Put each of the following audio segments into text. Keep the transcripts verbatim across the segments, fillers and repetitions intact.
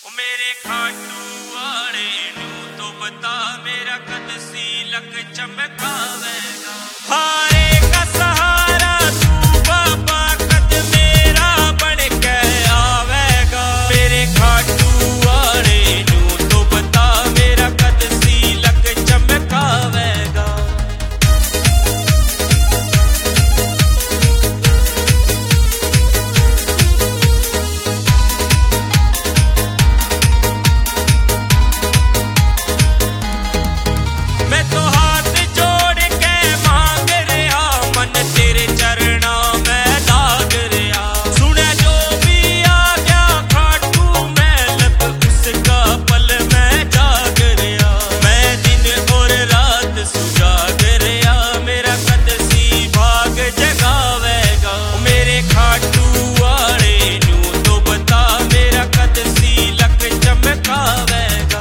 मेरे खाटू वाले नू तो बता मेरा कद सी लक चमकावेगा। हारे का सहारा तू बाबा कद मेरा बन के आवेगा। मेरे खाटू वाले नू तो बता मेरा कद सी लक चमकावेगा। मैं तो हाथ जोड़ के मांग रहा मन तेरे चरणों में लाग रहा। सुने जो भी आ गया खाटू मैं लब उसका पल में जाग रहा। मैं दिन और रात सुजाग रहा मेरा कद सी भाग जगावेगा। मेरे खाटू वाले नू तो बता मेरा कद सी लक चमकावेगा।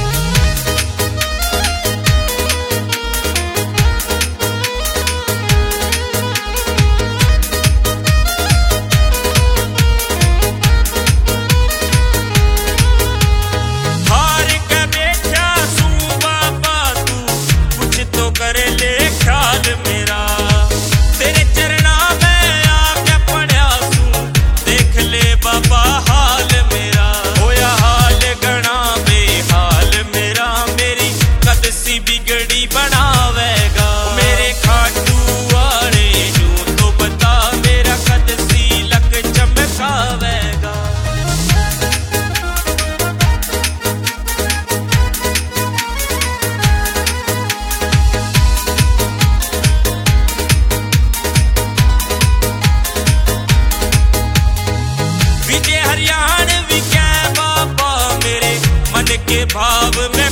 हार के बैठा सू बाबा तू कुछ तो कर ले ख्याल मेरा। तेरे चरणा में आके पढ़या सू देख ले बाबा हाल मेरा। होया हाल गणा बेहाल मेरा मेरी कद सी बिगड़ी बनावेगा। मेरे खाटू वाले नू तो बता मेरा कद सी लक चमकावेगा। विजय हरियाणवी के बाबा मेरे मन के भाव में